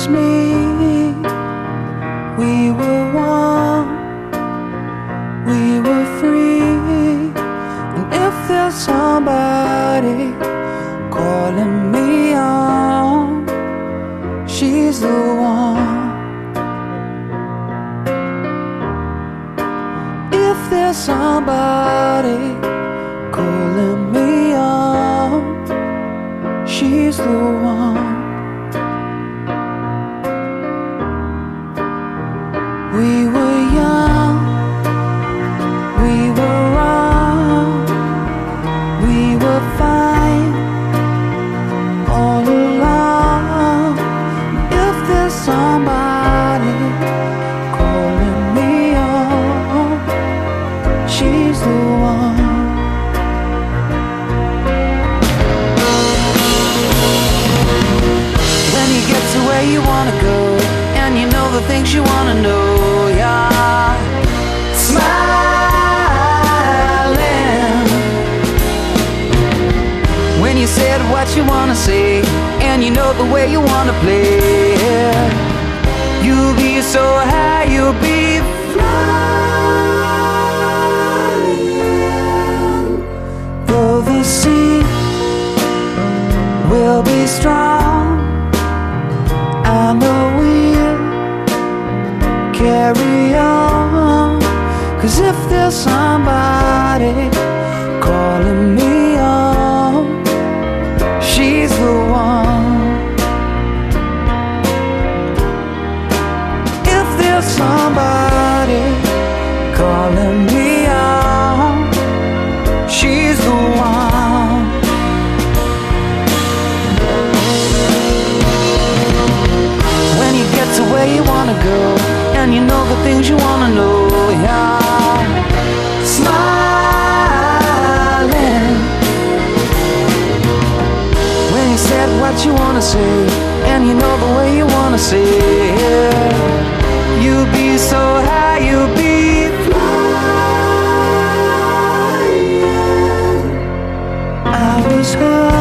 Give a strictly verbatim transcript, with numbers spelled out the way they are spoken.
was me. We were one, we were free. And if there's somebody calling me on, she's the one. If there's somebody calling me on, she's the one. We were young, we were wrong, we were fine all along. If there's somebody calling me on, she's the one. When you get to where you wanna go, and you know the things you wanna know, yeah. Smiling when you said what you wanna say, and you know the way you wanna play, yeah. You'll be so high, you'll be flying. Though the sea will be strong, I know we'll carry on. 'Cause if there's somebody calling me on, she's the one. If there's somebody calling me on, she's the one. When you get to where you wanna go, and you know the things you wanna know, yeah. Smiling when you said what you wanna say, and you know the way you wanna say, yeah. You'll be so high, you'll be flying. I was hurt,